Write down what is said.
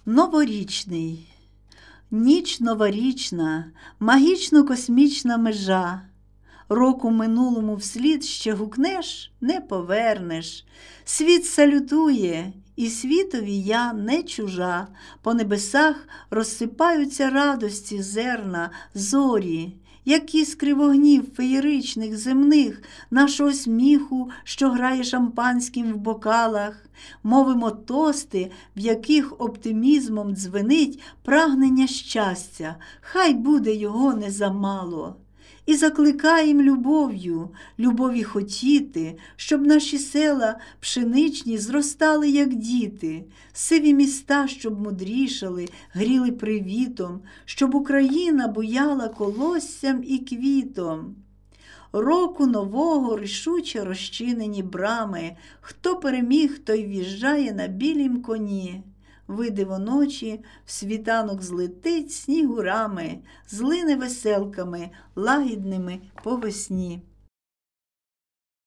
Новорічний. Ніч новорічна, магічно-космічна межа. Року минулому вслід ще гукнеш – не повернеш. Світ салютує, і світові я не чужа. По небесах розсипаються радості зерна, зорі, як іскри вогнів феєричних земних, нашого сміху, що грає шампанським в бокалах. Мовимо тости, в яких оптимізмом дзвенить прагнення щастя, хай буде його не замало. І закликаєм любов'ю, любові хотіти, щоб наші села пшеничні зростали, як діти, сиві міста, щоб мудрішали, гріли привітом, щоб Україна буяла колоссям і квітом. Року нового рішуче розчинені брами, хто переміг, той в'їжджає на білім коні. Вийде воночі, в світанок злетить снігурами, злине веселками, лагідними по весні.